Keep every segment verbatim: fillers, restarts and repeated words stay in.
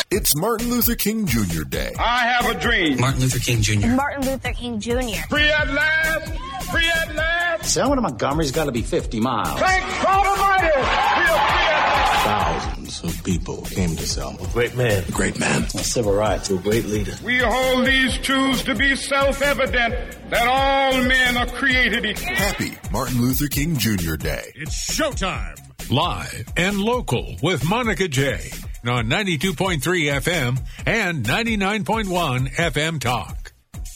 It's Martin Luther King Junior Day. I have a dream. Martin Luther King Junior Martin Luther King Junior Free at last. Free at last. Selma to Montgomery's got to be fifty miles. Thank God Almighty. We are free at last. Thousands of people came to Selma. A great man. A great man. A civil rights. A great leader. We hold these truths to be self-evident that all men are created equal. Happy Martin Luther King Junior Day. It's showtime. Live and local with Monica J. on ninety-two point three F M and ninety-nine point one F M Talk.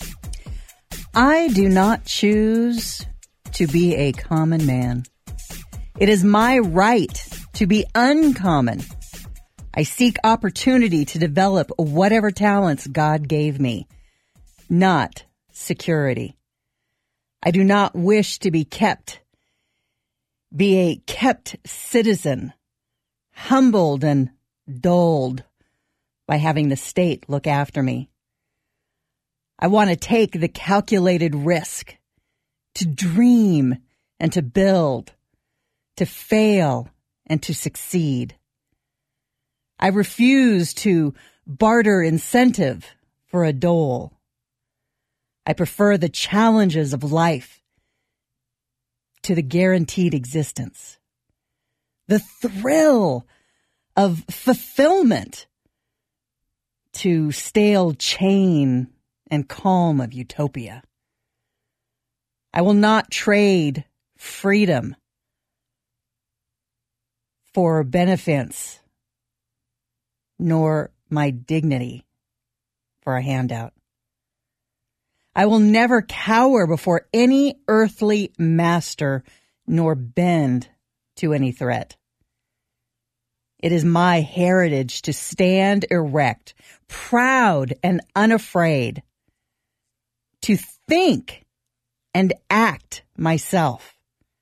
I do not choose to be a common man. It is my right to be uncommon. I seek opportunity to develop whatever talents God gave me, not security. I do not wish to be kept, be a kept citizen, humbled and dulled by having the state look after me. I want to take the calculated risk to dream and to build, to fail and to succeed. I refuse to barter incentive for a dole. I prefer the challenges of life to the guaranteed existence. The thrill of fulfillment to stale chain and calm of utopia. I will not trade freedom for benefits, nor my dignity for a handout. I will never cower before any earthly master, nor bend to any threat. It is my heritage to stand erect, proud and unafraid, to think and act myself,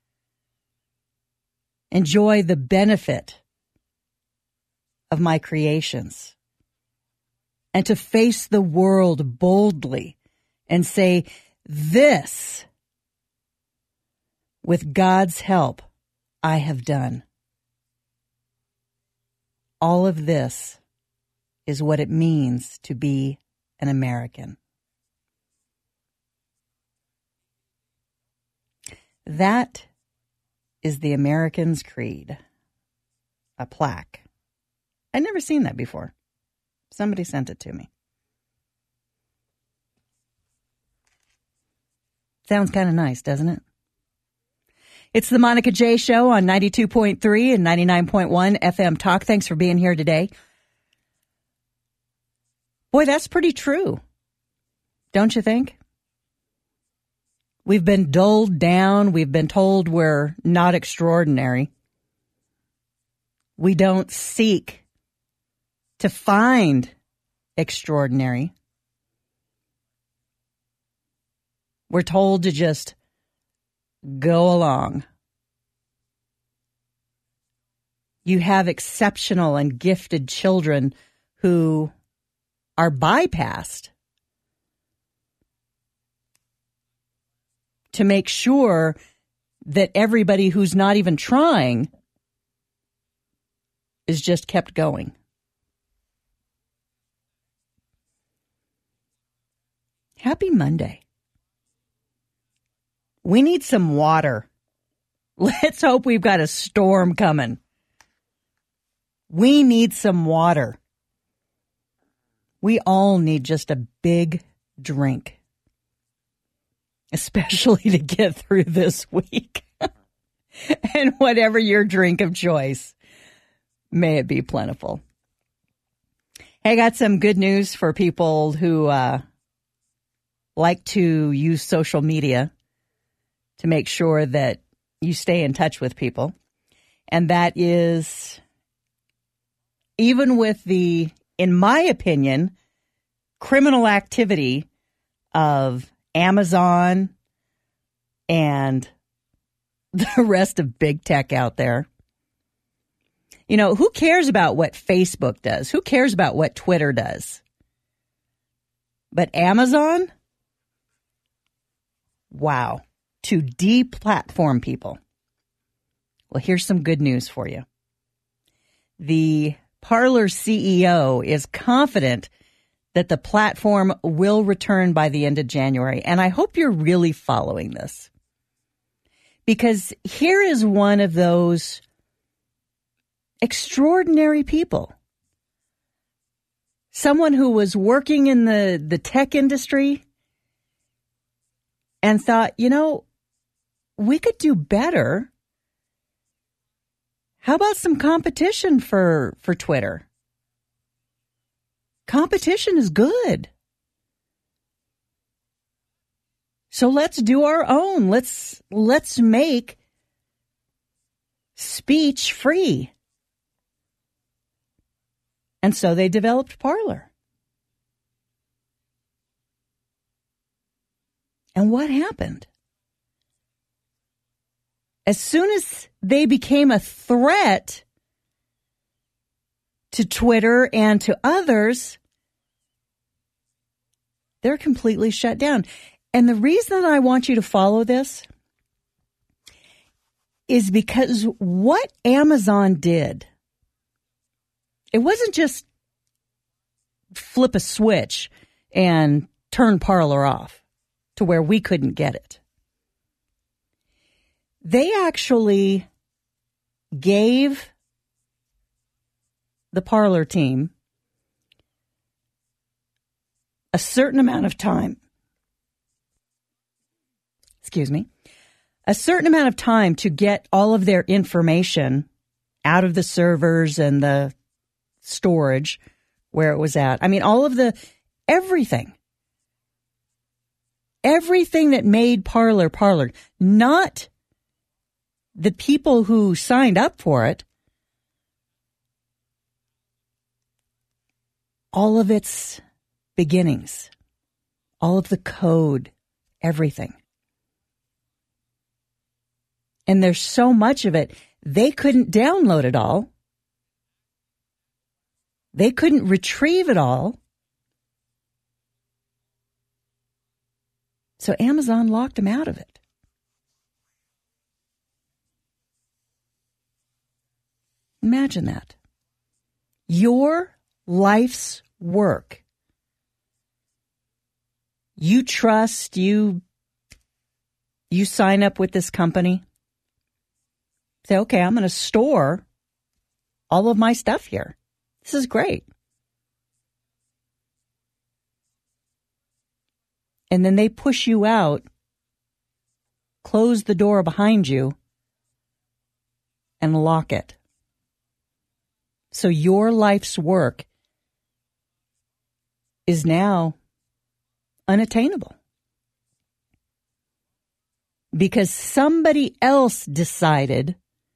enjoy the benefit of my creations, and to face the world boldly and say, this, with God's help, I have done. All of this is what it means to be an American. That is the American's Creed, a plaque. I'd never seen that before. Somebody sent it to me. Sounds kind of nice, doesn't it? It's the Monica J. Show on ninety-two point three and ninety-nine point one F M Talk. Thanks for being here today. Boy, that's pretty true. Don't you think? We've been dulled down. We've been told we're not extraordinary. We don't seek to find extraordinary. We're told to just go along. You have exceptional and gifted children who are bypassed to make sure that everybody who's not even trying is just kept going. Happy Monday. We need some water. Let's hope we've got a storm coming. We need some water. We all need just a big drink, especially to get through this week. And whatever your drink of choice, may it be plentiful. Hey, I got some good news for people who uh, like to use social media to make sure that you stay in touch with people. And that is, even with the, in my opinion, criminal activity of Amazon and the rest of big tech out there. You know, who cares about what Facebook does? Who cares about what Twitter does? But Amazon? Wow. To deplatform people. Well, here's some good news for you. The Parler C E O is confident that the platform will return by the end of January. And I hope you're really following this. Because here is one of those extraordinary people. Someone who was working in the, the tech industry and thought, you know, we could do better. How about some competition for, for Twitter? Competition is good. So let's do our own. Let's let's make speech free. And so they developed Parler. And what happened? As soon as they became a threat to Twitter and to others, they're completely shut down. And the reason I want you to follow this is because what Amazon did, it wasn't just flip a switch and turn Parler off to where we couldn't get it. They actually gave the Parler team a certain amount of time. Excuse me. A certain amount of time to get all of their information out of the servers and the storage where it was at. I mean, all of the, everything. Everything that made Parler Parler, not the people who signed up for it, all of its beginnings, all of the code, everything. And there's so much of it, they couldn't download it all. They couldn't retrieve it all. So Amazon locked them out of it. Imagine that. Your life's work. You trust, you, you sign up with this company. Say, okay, I'm going to store all of my stuff here. This is great. And then they push you out, close the door behind you, and lock it. So your life's work is now unattainable. Because somebody else decided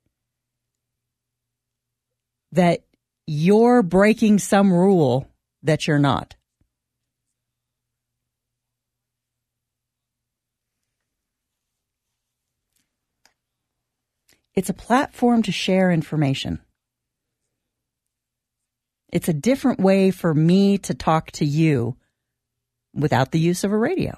that you're breaking some rule that you're not. It's a platform to share information. It's a different way for me to talk to you without the use of a radio.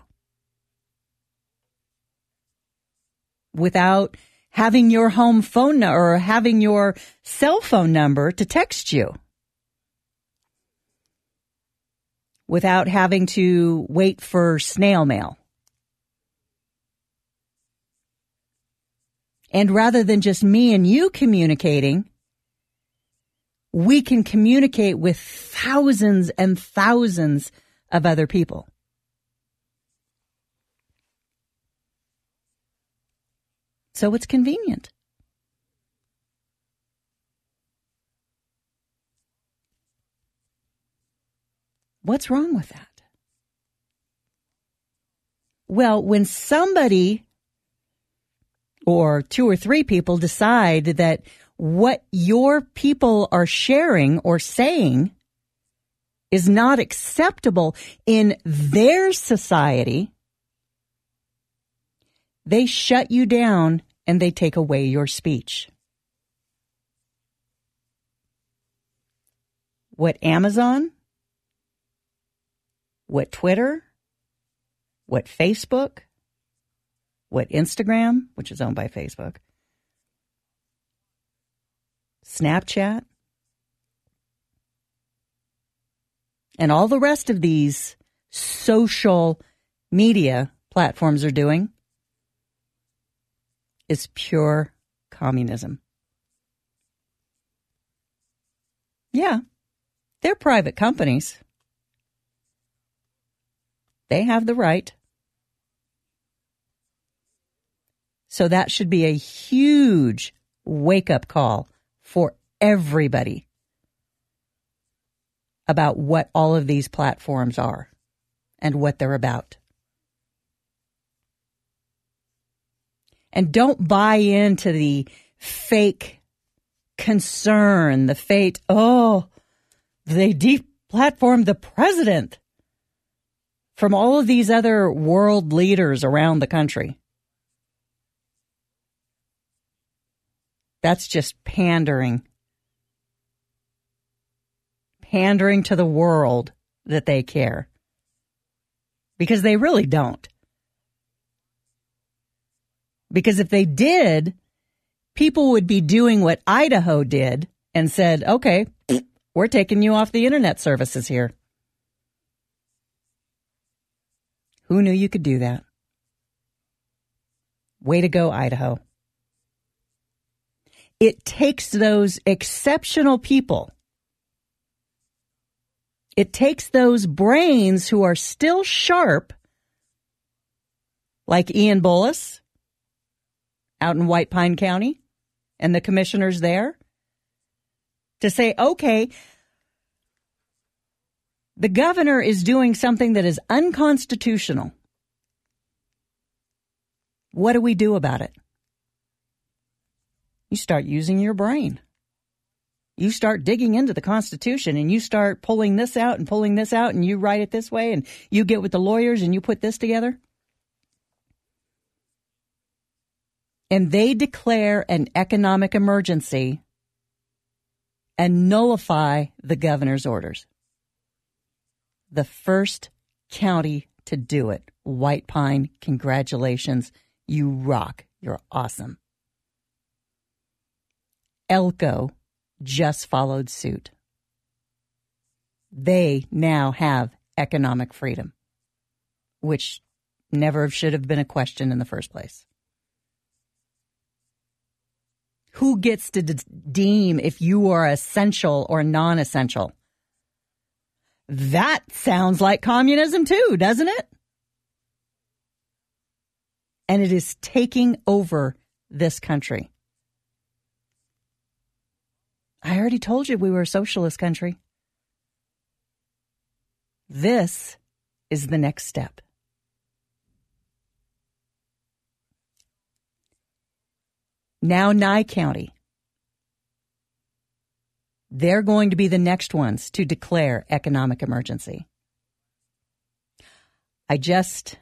Without having your home phone number or having your cell phone number to text you. Without having to wait for snail mail. And rather than just me and you communicating, we can communicate with thousands and thousands of other people. So it's convenient. What's wrong with that? Well, when somebody or two or three people decide that what your people are sharing or saying is not acceptable in their society, they shut you down and they take away your speech. What Amazon, what Twitter, what Facebook, what Instagram, which is owned by Facebook, Snapchat, and all the rest of these social media platforms are doing is pure communism. Yeah, they're private companies. They have the right. So that should be a huge wake-up call for everybody about what all of these platforms are and what they're about. And don't buy into the fake concern, the fake, oh, they deplatformed the president from all of these other world leaders around the country. That's just pandering. Pandering to the world that they care. Because they really don't. Because if they did, people would be doing what Idaho did and said, okay, we're taking you off the internet services here. Who knew you could do that? Way to go, Idaho. It takes those exceptional people. It takes those brains who are still sharp, like Ian Bullis out in White Pine County and the commissioners there, to say, okay, the governor is doing something that is unconstitutional. What do we do about it? You start using your brain. You start digging into the Constitution and you start pulling this out and pulling this out and you write it this way and you get with the lawyers and you put this together. And they declare an economic emergency and nullify the governor's orders. The first county to do it. White Pine, congratulations. You rock. You're awesome. Elko just followed suit. They now have economic freedom, which never should have been a question in the first place. Who gets to de- deem if you are essential or non-essential? That sounds like communism too, doesn't it? And it is taking over this country. I already told you we were a socialist country. This is the next step. Now Nye County. They're going to be the next ones to declare economic emergency. I just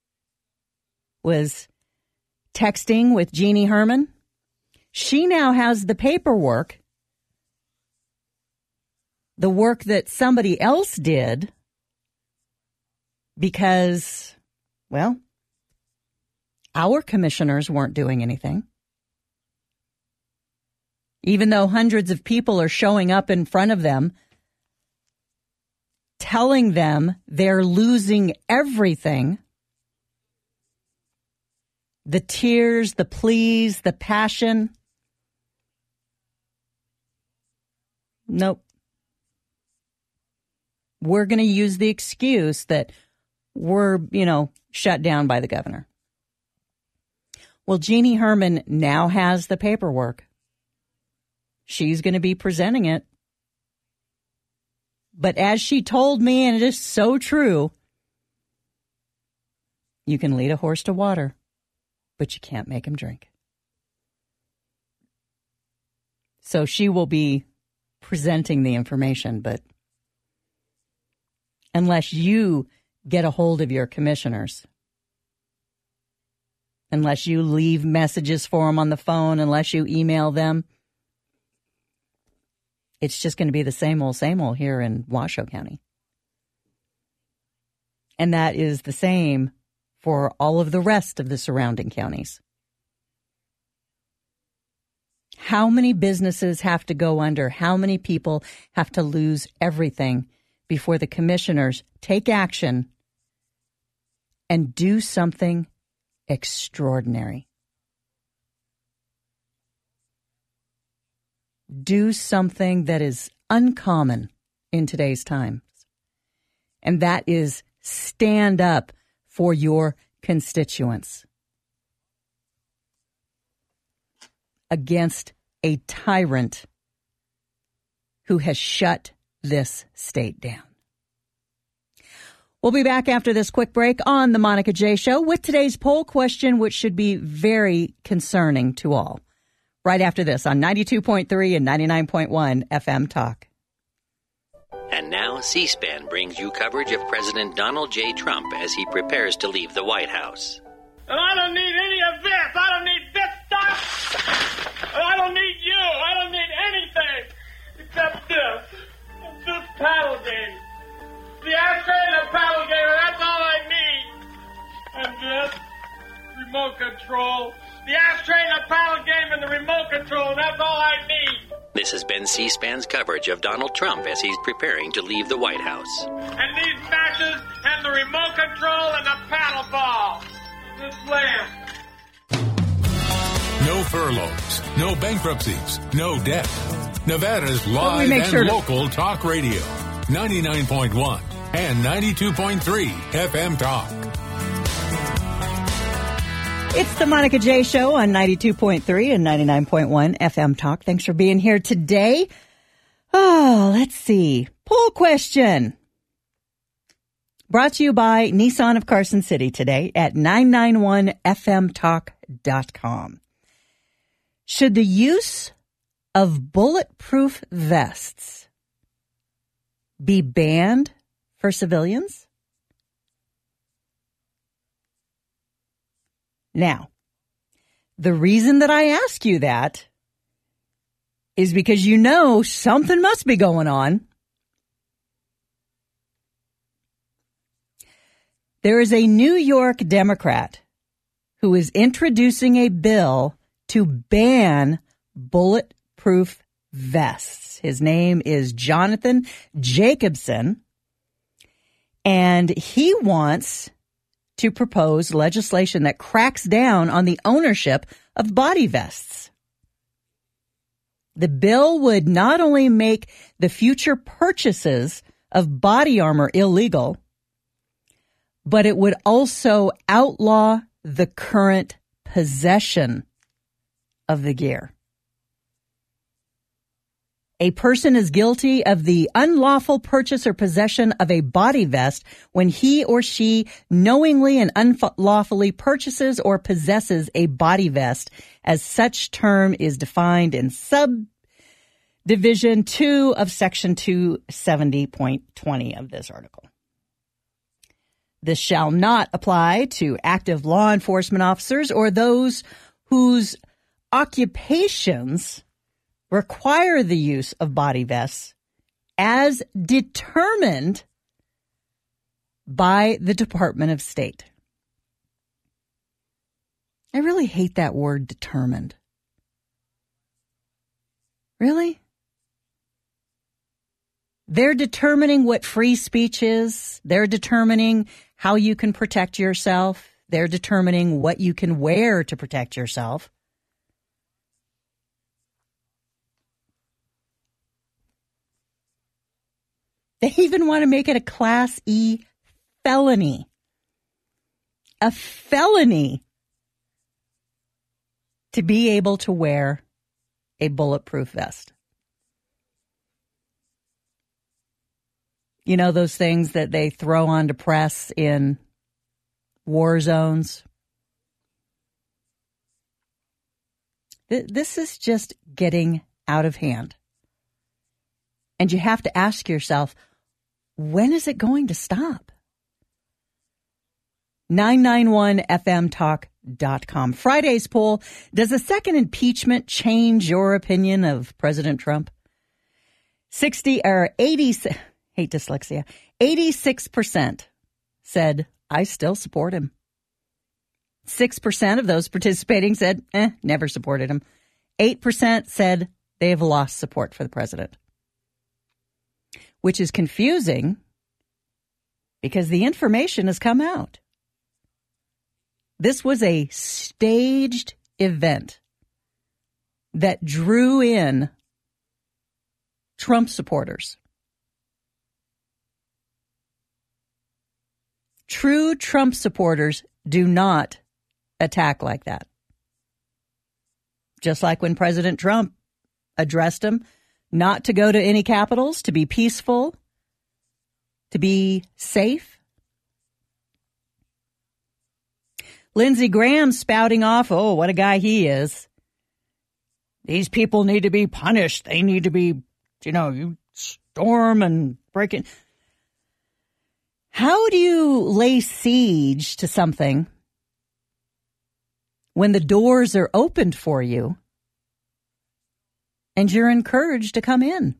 was texting with Jeannie Herman. She now has the paperwork, the work that somebody else did, because, well, our commissioners weren't doing anything. Even though hundreds of people are showing up in front of them, telling them they're losing everything. The tears, the pleas, the passion. Nope. We're going to use the excuse that we're, you know, shut down by the governor. Well, Jeannie Herman now has the paperwork. She's going to be presenting it. But as she told me, and it is so true, you can lead a horse to water, but you can't make him drink. So she will be presenting the information, but unless you get a hold of your commissioners, unless you leave messages for them on the phone, unless you email them, it's just going to be the same old, same old here in Washoe County. And that is the same for all of the rest of the surrounding counties. How many businesses have to go under? How many people have to lose everything before the commissioners take action and do something extraordinary. Do something that is uncommon in today's times. And that is stand up for your constituents against a tyrant who has shut this state down. We'll be back after this quick break on the Monica J. Show with today's poll question, which should be very concerning to all. Right after this on ninety-two point three and ninety-nine point one F M Talk. And now C-SPAN brings you coverage of President Donald J. Trump as he prepares to leave the White House. And I don't need any of this. I don't need this stuff. And I don't need you. I don't need anything except this. It's this paddle game. The ashtray and the paddle game, that's all I need. And this remote control. The ashtray and the paddle game and the remote control, that's all I need. This has been C-SPAN's coverage of Donald Trump as he's preparing to leave the White House. And these matches and the remote control and the paddle ball. This land. No furloughs, no bankruptcies, no debt. Nevada's Well, we live make and sure to- local talk radio. ninety-nine point one and ninety-two point three F M Talk. It's the Monica J. Show on ninety-two point three and ninety-nine point one F M Talk. Thanks for being here today. Oh, let's see. Poll question. Brought to you by Nissan of Carson City today at nine nine one F M talk dot com. Should the use of bulletproof vests be banned for civilians? Now, the reason that I ask you that is because you know something must be going on. There is a New York Democrat who is introducing a bill to ban bulletproof vests. His name is Jonathan Jacobson, and he wants to propose legislation that cracks down on the ownership of body vests. The bill would not only make the future purchases of body armor illegal, but it would also outlaw the current possession of the gear. A person is guilty of the unlawful purchase or possession of a body vest when he or she knowingly and unlawfully purchases or possesses a body vest, as such term is defined in subdivision two of section two seventy point twenty of this article. This shall not apply to active law enforcement officers or those whose occupations require the use of body vests as determined by the Department of State. I really hate that word determined. Really? They're determining what free speech is. They're determining how you can protect yourself. They're determining what you can wear to protect yourself. They even want to make it a Class E felony. A felony to be able to wear a bulletproof vest. You know, those things that they throw onto press in war zones? This is just getting out of hand. And you have to ask yourself, when is it going to stop? nine nine one F M talk dot com. Friday's poll, does a second impeachment change your opinion of President Trump? sixty or eighty, hate dyslexia, eighty-six percent said, I still support him. six percent of those participating said, eh, never supported him. eight percent said they have lost support for the president. which is confusing because the information has come out. This was a staged event that drew in Trump supporters. True Trump supporters do not attack like that. Just like when President Trump addressed them not to go to any capitals, to be peaceful, to be safe. Lindsey Graham spouting off, oh, what a guy he is. These people need to be punished. They need to be, you know, you storm and break it. How do you lay siege to something when the doors are opened for you and you're encouraged to come in?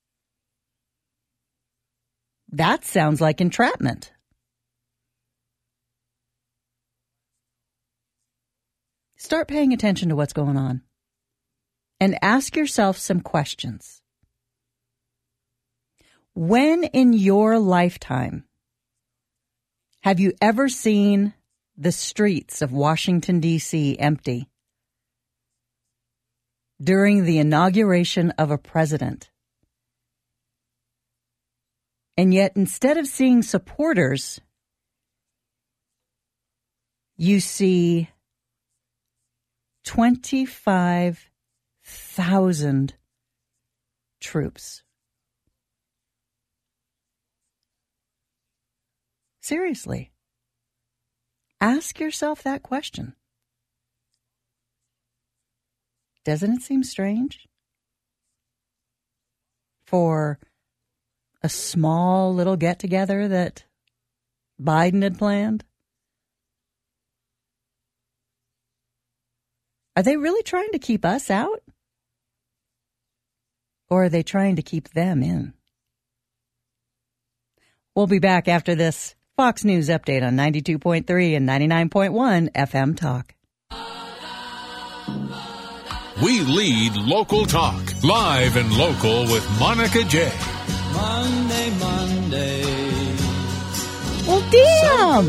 That sounds like entrapment. Start paying attention to what's going on and ask yourself some questions. When in your lifetime have you ever seen the streets of Washington, D C empty during the inauguration of a president? And yet, instead of seeing supporters, you see twenty-five thousand troops. Seriously, ask yourself that question. Doesn't it seem strange for a small little get-together that Biden had planned? Are they really trying to keep us out? Or are they trying to keep them in? We'll be back after this Fox News update on ninety-two point three and ninety-nine point one F M Talk. We lead local talk, live and local with Monica J. Monday, Monday. Well, damn.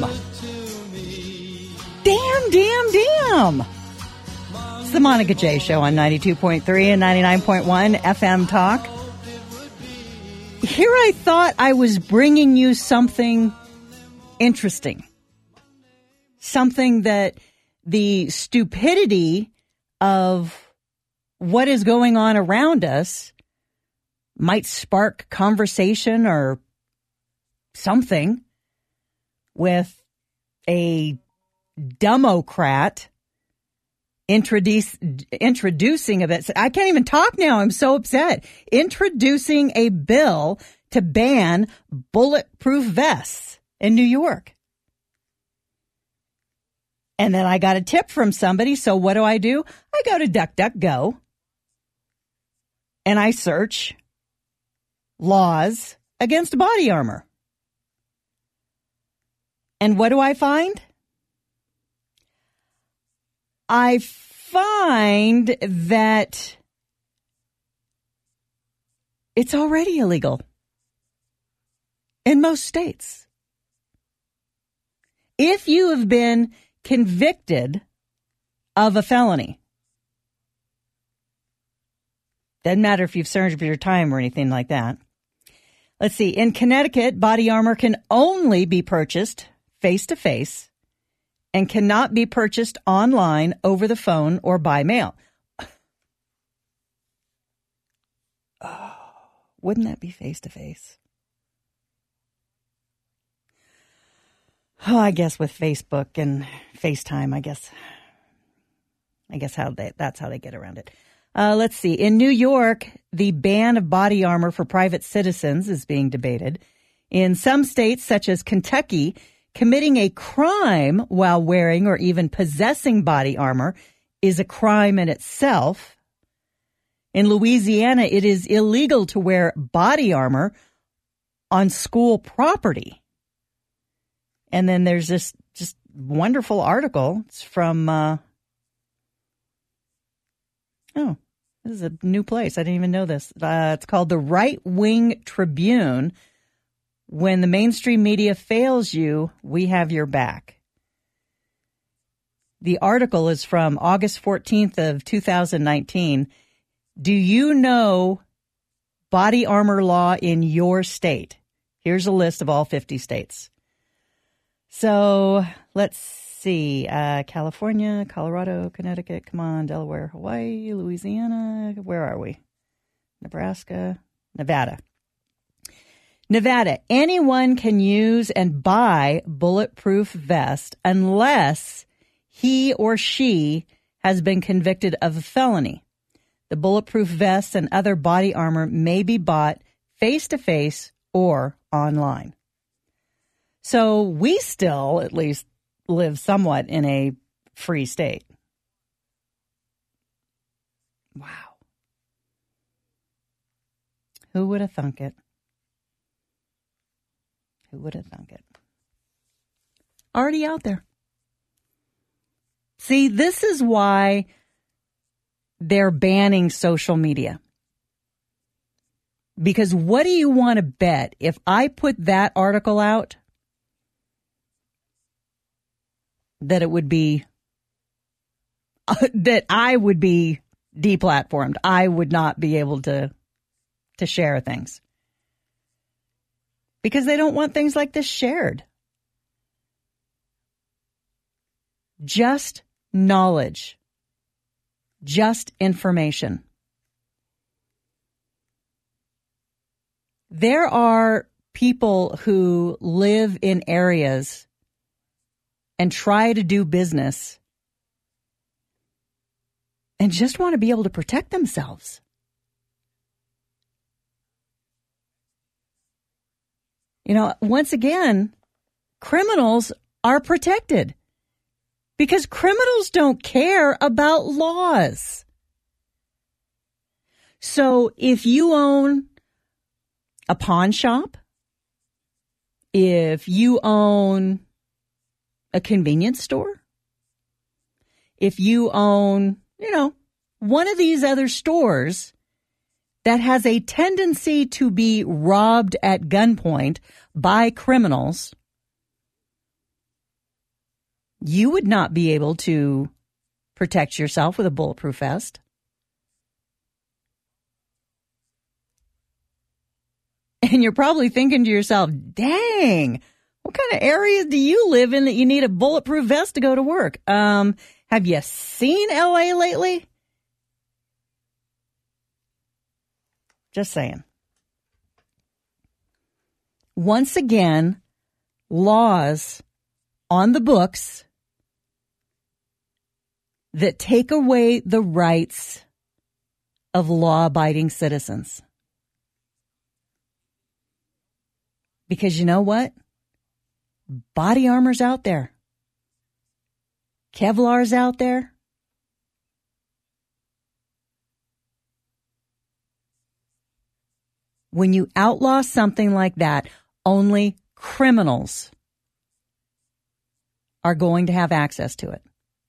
Damn, damn, damn. It's the Monica J Show on ninety-two point three and ninety-nine point one F M Talk. Here I thought I was bringing you something interesting. Something that the stupidity of what is going on around us might spark conversation or something with a Democrat introduce, introducing a bit. I can't even talk now. I'm so upset. Introducing a bill to ban bulletproof vests in New York. And then I got a tip from somebody. So what do I do? I go to DuckDuckGo and I search laws against body armor. And what do I find? I find that it's already illegal in most states. If you have been convicted of a felony, doesn't matter if you've served your time or anything like that. Let's see. In Connecticut, body armor can only be purchased face-to-face and cannot be purchased online, over the phone, or by mail. Oh, wouldn't that be face-to-face? Oh, I guess with Facebook and FaceTime, I guess, I guess how they, that's how they get around it. Uh, let's see. In New York, the ban of body armor for private citizens is being debated. In some states, such as Kentucky, committing a crime while wearing or even possessing body armor is a crime in itself. In Louisiana, it is illegal to wear body armor on school property. And then there's this just wonderful article. It's from, uh, oh, This is a new place. I didn't even know this. Uh, it's called the Right Wing Tribune. When the mainstream media fails you, we have your back. The article is from August fourteenth of two thousand nineteen. Do you know body armor law in your state? Here's a list of all fifty states. So let's see. Uh, California, Colorado, Connecticut, come on, Delaware, Hawaii, Louisiana. Where are we? Nebraska, Nevada. Nevada, anyone can use and buy bulletproof vest unless he or she has been convicted of a felony. The bulletproof vests and other body armor may be bought face-to-face or online. So we still, at least, live somewhat in a free state. Wow. Who would have thunk it? Who would have thunk it? Already out there. See, this is why they're banning social media. Because what do you want to bet if I put that article out that it would be, uh, that I would be deplatformed. I would not be able to, to share things. Because they don't want things like this shared. Just knowledge. Just information. There are people who live in areas and try to do business and just want to be able to protect themselves. You know, once again, criminals are protected because criminals don't care about laws. So if you own a pawn shop, if you own a convenience store, if you own, you know, one of these other stores that has a tendency to be robbed at gunpoint by criminals, you would not be able to protect yourself with a bulletproof vest. And you're probably thinking to yourself, dang, what kind of areas do you live in that you need a bulletproof vest to go to work? Um, have you seen L A lately? Just saying. Once again, laws on the books that take away the rights of law-abiding citizens. Because you know what? Body armor's out there. Kevlar's out there. When you outlaw something like that, only criminals are going to have access to it.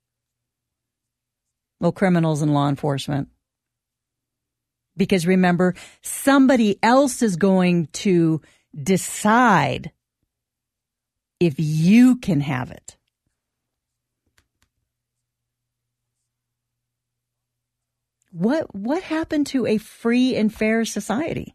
Well, criminals and law enforcement. Because remember, somebody else is going to decide if you can have it. What what happened to a free and fair society?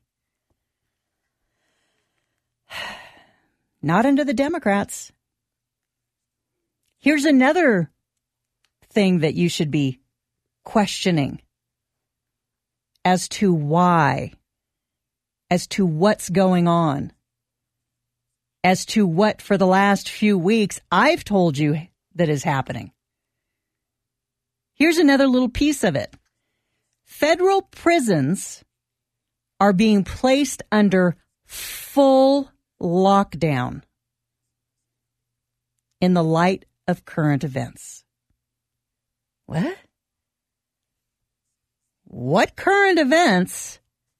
Not under the Democrats. Here's another thing that you should be questioning as to why, as to what's going on, as to what for the last few weeks I've told you that is happening. Here's another little piece of it. Federal prisons are being placed under full lockdown in the light of current events. What? What current events?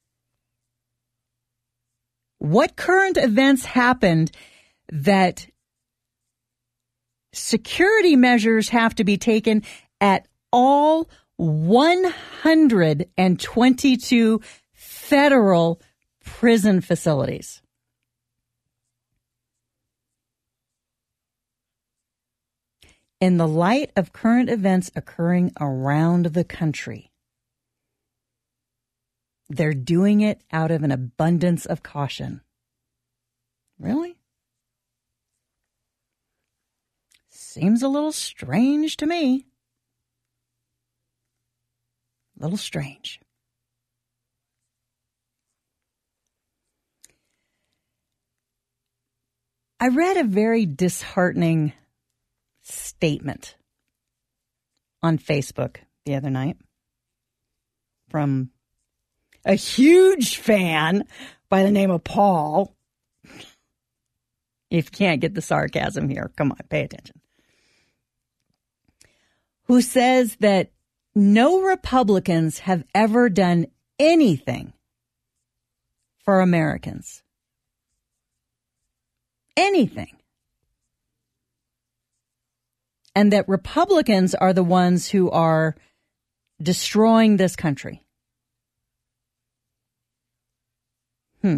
What current events happened that security measures have to be taken at all one hundred twenty-two federal prison facilities. In the light of current events occurring around the country, they're doing it out of an abundance of caution. Really? Seems a little strange to me. A little strange. I read a very disheartening statement on Facebook the other night from a huge fan by the name of Paul. If you can't get the sarcasm here, come on, pay attention. Who says that no Republicans have ever done anything for Americans. Anything. And that Republicans are the ones who are destroying this country. Hmm.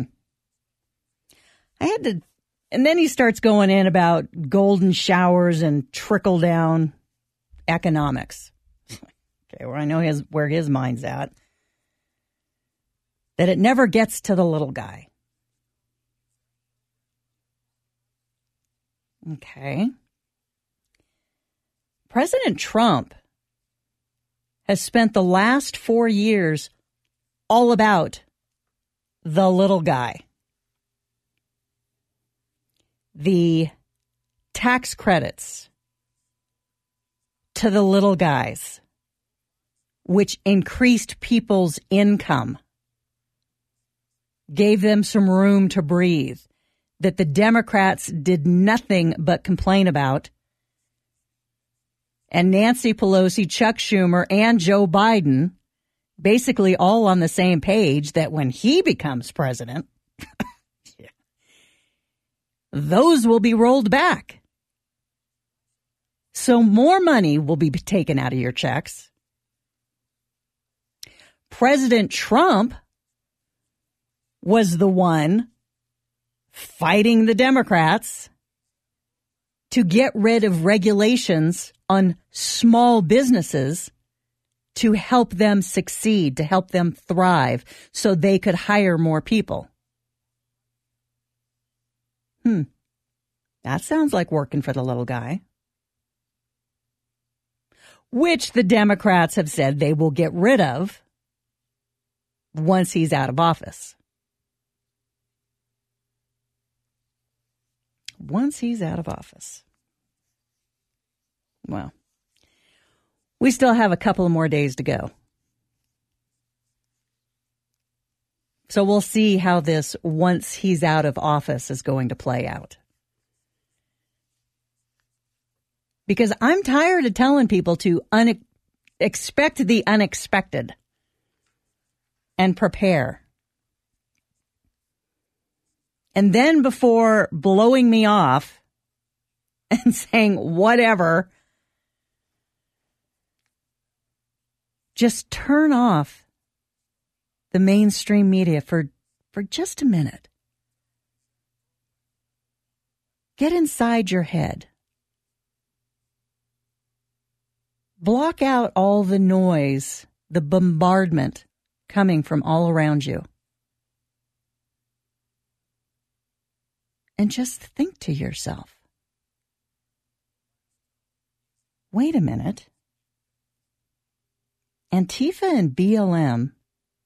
I had to, and then he starts going in about golden showers and trickle down economics. Okay, well, I know his, where his mind's at. That it never gets to the little guy. Okay. President Trump has spent the last four years all about the little guy. The tax credits to the little guys, which increased people's income, gave them some room to breathe, that the Democrats did nothing but complain about. And Nancy Pelosi, Chuck Schumer, and Joe Biden, basically all on the same page, that when he becomes president, yeah, those will be rolled back. So more money will be taken out of your checks. President Trump was the one fighting the Democrats to get rid of regulations on small businesses to help them succeed, to help them thrive, so they could hire more people. Hmm. That sounds like working for the little guy. Which the Democrats have said they will get rid of once he's out of office. Once he's out of office. Well, we still have a couple of more days to go. So we'll see how this once he's out of office is going to play out. Because I'm tired of telling people to un- expect the unexpected and prepare. And then before blowing me off and saying whatever, just turn off the mainstream media for, for just a minute. Get inside your head. Block out all the noise, the bombardment coming from all around you. And just think to yourself, wait a minute. Antifa and B L M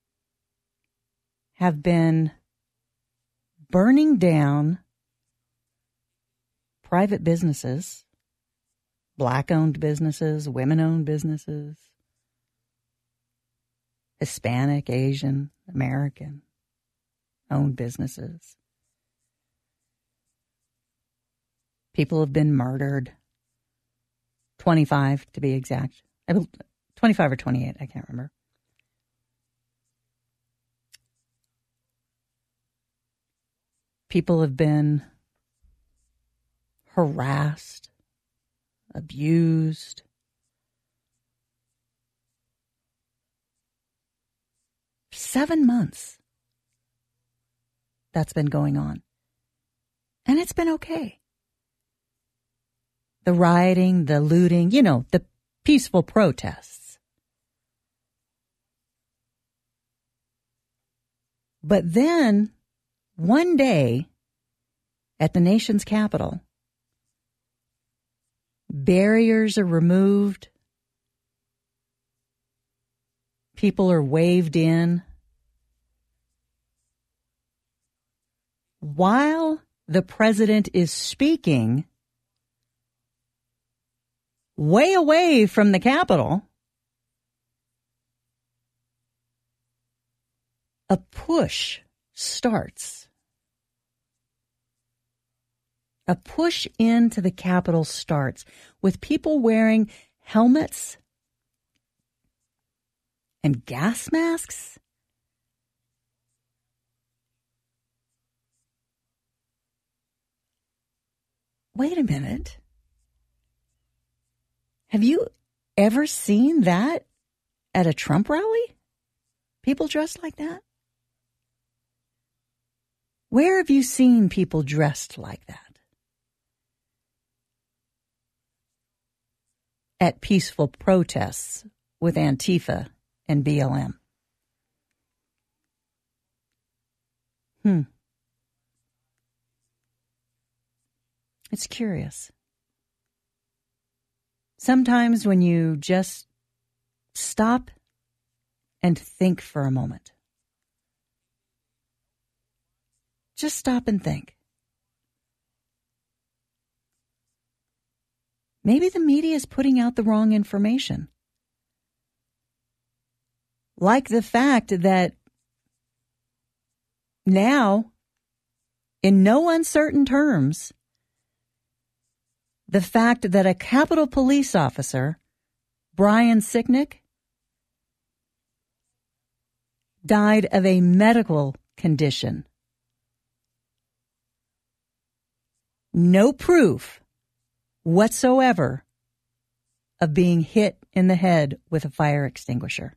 have been burning down private businesses, Black-owned businesses, women-owned businesses, Hispanic, Asian, American-owned businesses. People have been murdered, twenty-five to be exact, twenty-five or twenty-eight, I can't remember. People have been harassed, abused, Seven months that's been going on. And it's been okay. The rioting, the looting, you know, the peaceful protests. But then, one day, at the nation's capital, barriers are removed. People are waved in. While the president is speaking, way away from the Capitol, a push starts. A push into the Capitol starts with people wearing helmets and gas masks. Wait a minute. Have you ever seen that at a Trump rally? People dressed like that? Where have you seen people dressed like that? At peaceful protests with Antifa and B L M. Hmm. It's curious. Sometimes when you just stop and think for a moment. Just stop and think. Maybe the media is putting out the wrong information. Like the fact that now, in no uncertain terms, the fact that a Capitol Police officer, Brian Sicknick, died of a medical condition. No proof whatsoever of being hit in the head with a fire extinguisher.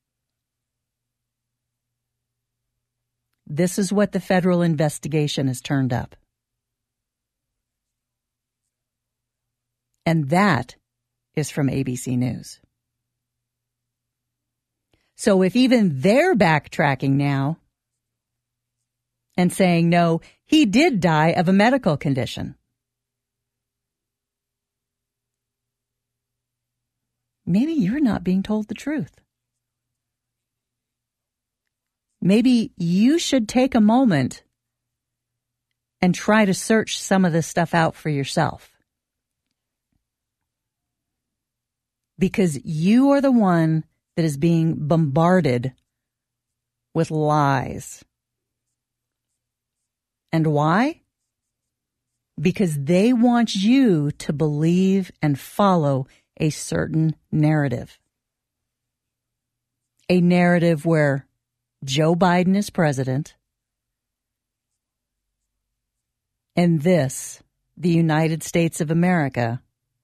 This is what the federal investigation has turned up. And that is from A B C News. So if even they're backtracking now and saying, no, he did die of a medical condition, maybe you're not being told the truth. Maybe you should take a moment and try to search some of this stuff out for yourself. Because you are the one that is being bombarded with lies. And why? Because they want you to believe and follow a certain narrative. A narrative where Joe Biden is president, and this, the United States of America,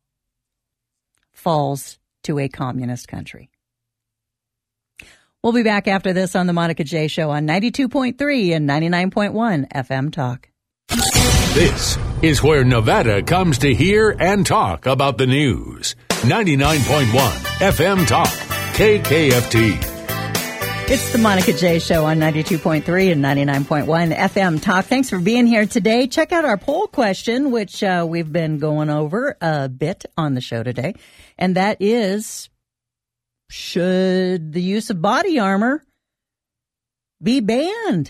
falls to a communist country. We'll be back after this on the Monica J. Show on ninety-two point three and ninety-nine point one F M Talk. This is where Nevada comes to hear and talk about the news. ninety-nine point one F M Talk, K K F T. It's the Monica J. Show on ninety-two point three and ninety-nine point one F M Talk. Thanks for being here today. Check out our poll question, which uh, we've been going over a bit on the show today. And that is, should the use of body armor be banned?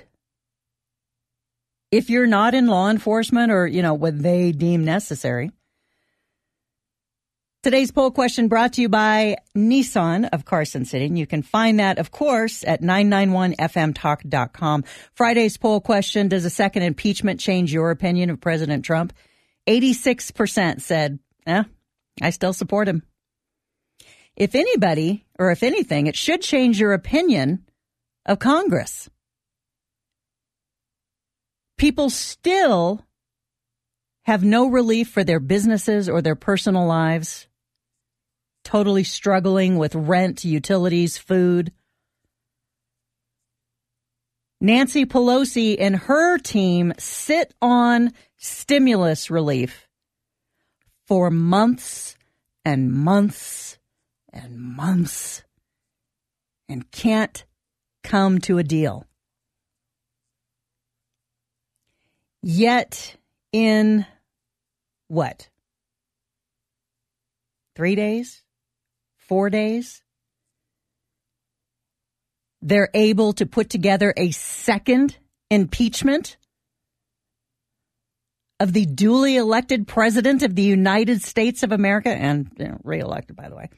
If you're not in law enforcement or, you know, what they deem necessary. Today's poll question brought to you by Nissan of Carson City. And you can find that, of course, at nine ninety-one F M talk dot com. Friday's poll question, does a second impeachment change your opinion of President Trump? eighty-six percent said, eh, I still support him. If anybody, or if anything, it should change your opinion of Congress. People still have no relief for their businesses or their personal lives, totally struggling with rent, utilities, food. Nancy Pelosi and her team sit on stimulus relief for months and months and months and can't come to a deal. Yet in what? Three days? Four days? They're able to put together a second impeachment of the duly elected president of the United States of America, and you know, re-elected, by the way.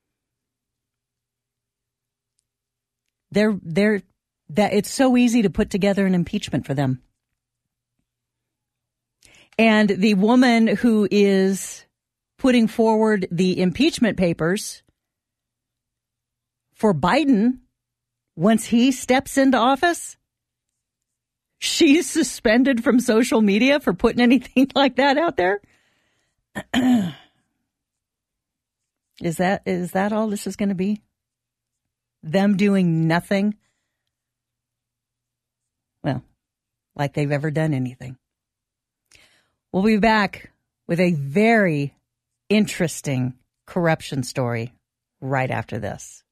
They're they're that it's so easy to put together an impeachment for them. And the woman who is putting forward the impeachment papers for Biden, once he steps into office, she's suspended from social media for putting anything like that out there. Is that is that all this is going to be? Them doing nothing? Well, like they've ever done anything. We'll be back with a very interesting corruption story right after this.